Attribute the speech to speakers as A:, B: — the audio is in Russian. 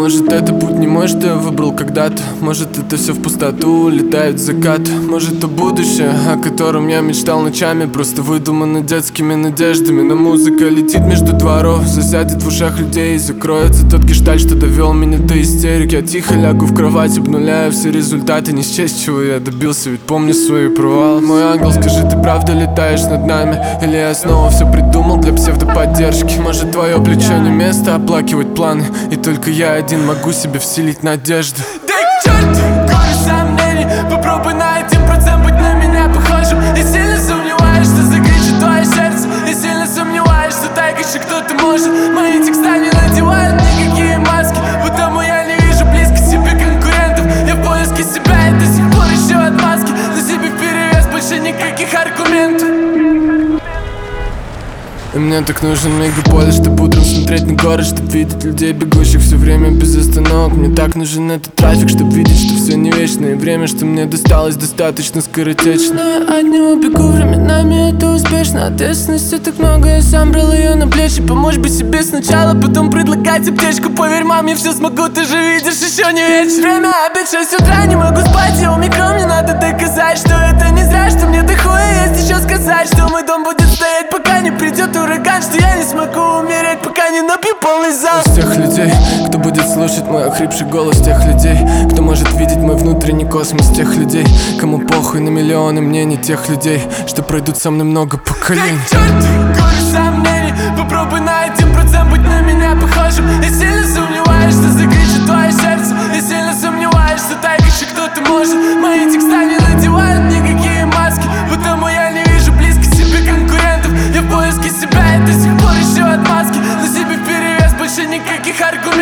A: Может, это путь не мой, что я выбрал когда-то. Может, это все в пустоту улетает закат. Может, то будущее, о котором я мечтал ночами, просто выдумано детскими надеждами. Но музыка летит между дворов, засядет в ушах людей и закроется тот гештальт, что довел меня до истерики. Я тихо лягу в кровать, обнуляю все результаты. Не счесть, чего я добился, ведь помню свои провалы. Мой ангел, скажи, ты правда летаешь над нами? Или я снова все придумал для псевдоподдержки? Может, твое плечо не место оплакивать планы, и только я один могу себе вселить надежду.
B: Да к черту, горы сомнений. Попробуй на 1% быть на меня похожим. И сильно сомневаюсь, что закричит твое сердце. И сильно сомневаюсь, что так еще кто-то может. Мои текста не надевают никакие маски, потому я не вижу близко себе конкурентов. Я в поиске себя и до сих пор ищу отмазки, но себе вперевес больше никаких аргументов.
A: И мне так нужен мегаполис, чтобы утром смотреть на город, чтобы видеть людей, бегущих все время без остановок. Мне так нужен этот трафик, чтобы видеть, что все не вечно, и время, что мне досталось, достаточно скоротечно.
B: Но я от него бегу временами, это успешно. Ответственности так много, я сам брал ее на плечи. Помочь бы себе сначала, потом предлагать аптечку. Поверь, мам, я все смогу, ты же видишь, еще не вечер. Время обед, 6 утра, не могу спать, я умикрон. Мне надо доказать, что это не зря, что мне до хуя есть еще сказать, что мой дом будет стоять, пока не придет ураган, что я не смогу умереть, пока не напью полный зал.
A: С тех людей, кто будет слушать мой охрипший голос, тех людей, кто может видеть мой внутренний космос, тех людей, кому похуй на миллионы мнений, тех людей, что пройдут со мной много поколений.
B: Да к черту, горы сомнений. Попробуй на 1% быть на меня похожим. И сильно сомневаюсь, что закричит твое сердце. И сильно сомневаюсь, что так еще кто-то может. Мои текста не надевают никакие маски, потому я не вижу близко себе конкурентов. Я в поиске себя и до сих пор ищу отмазки, но себе вперевес больше никаких аргументов.